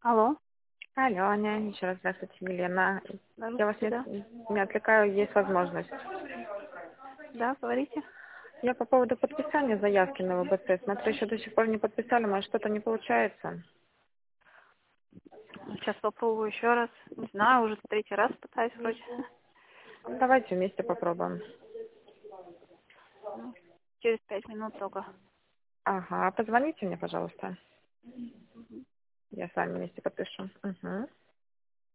Алло. Алло, Аня, еще раз здравствуйте, Елена. Я вас Здравствуйте, да. не отвлекаю, есть возможность. Да, говорите. Я по поводу подписания заявки на ВБЦ. Смотрю, еще до сих пор не подписали, может что-то не получается. Сейчас попробую еще раз. Не знаю, уже третий раз пытаюсь вроде. Ну, давайте вместе попробуем. Ну, через 5 минут только. Ага, позвоните мне, пожалуйста. Я с вами вместе подпишу. Угу.